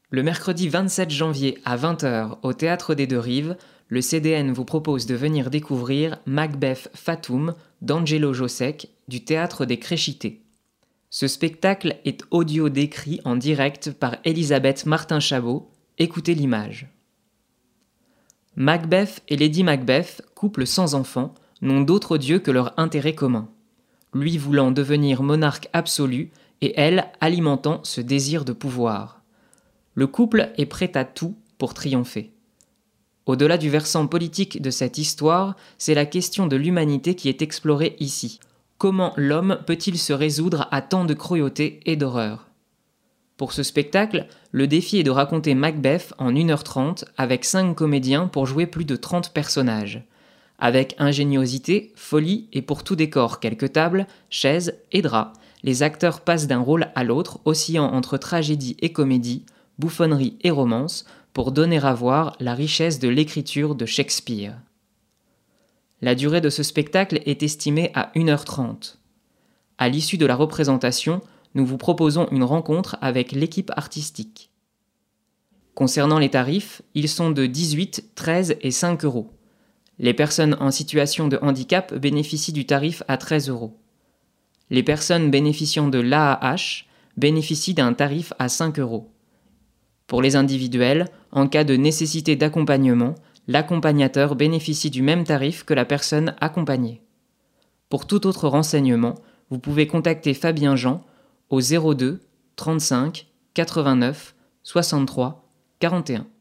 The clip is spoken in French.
Le mercredi 27 janvier à 20 h au Théâtre des Deux Rives, le CDN vous propose de venir découvrir Macbeth Fatum d'Angelo Josek du Théâtre des Créchités. Ce spectacle est audio décrit en direct par Elisabeth Martin-Chabot. Écoutez l'image. Macbeth et Lady Macbeth, couple sans enfant, n'ont d'autre dieu que leur intérêt commun. Lui voulant devenir monarque absolu et elle alimentant ce désir de pouvoir. Le couple est prêt à tout pour triompher. Au-delà du versant politique de cette histoire, c'est la question de l'humanité qui est explorée ici. Comment l'homme peut-il se résoudre à tant de cruauté et d'horreur ? Pour ce spectacle, le défi est de raconter Macbeth en 1h30 avec 5 comédiens pour jouer plus de 30 personnages. Avec ingéniosité, folie et pour tout décor quelques tables, chaises et draps, les acteurs passent d'un rôle à l'autre, oscillant entre tragédie et comédie, bouffonnerie et romance, pour donner à voir la richesse de l'écriture de Shakespeare. La durée de ce spectacle est estimée à 1h30. À l'issue de la représentation, nous vous proposons une rencontre avec l'équipe artistique. Concernant les tarifs, ils sont de 18, 13 et 5 euros. Les personnes en situation de handicap bénéficient du tarif à 13 euros. Les personnes bénéficiant de l'AAH bénéficient d'un tarif à 5 euros. Pour les individuels, en cas de nécessité d'accompagnement, l'accompagnateur bénéficie du même tarif que la personne accompagnée. Pour tout autre renseignement, vous pouvez contacter Fabien Jean au 02 35 89 63 41.